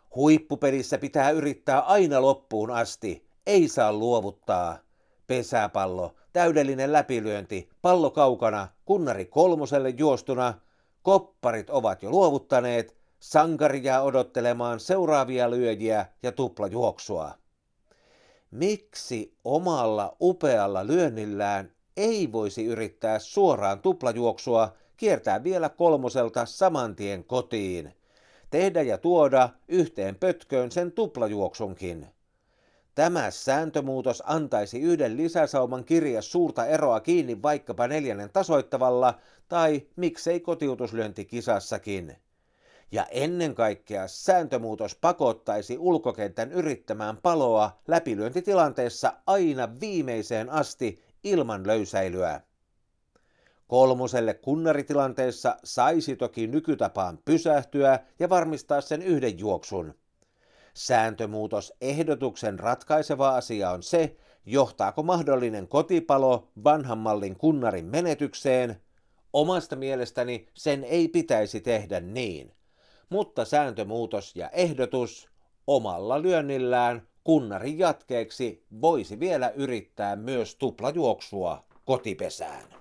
Huippupelissä pitää yrittää aina loppuun asti, ei saa luovuttaa. Pesäpallo, täydellinen läpilyönti, pallo kaukana, kunnari kolmoselle juostuna. Kopparit ovat jo luovuttaneet, sankari jää odottelemaan seuraavia lyöjiä ja tuplajuoksua. Miksi omalla upealla lyönnillään ei voisi yrittää suoraan tuplajuoksua, kiertää vielä kolmoselta samantien kotiin? Tehdä ja tuoda yhteen pötköön sen tuplajuoksunkin. Tämä sääntömuutos antaisi yhden lisäsauman kirja suurta eroa kiinni vaikkapa 4. tasoittavalla tai miksei kotiutuslyöntikisassakin. Ja ennen kaikkea sääntömuutos pakottaisi ulkokentän yrittämään paloa läpilyöntitilanteessa aina viimeiseen asti ilman löysäilyä. Kolmoselle kunnaritilanteessa saisi toki nykytapaan pysähtyä ja varmistaa sen yhden juoksun. Sääntömuutosehdotuksen ratkaiseva asia on se, johtaako mahdollinen kotipalo vanhan mallin kunnarin menetykseen. Omasta mielestäni sen ei pitäisi tehdä niin, mutta sääntömuutos ja ehdotus omalla lyönnillään kunnarin jatkeeksi voisi vielä yrittää myös tuplajuoksua kotipesään.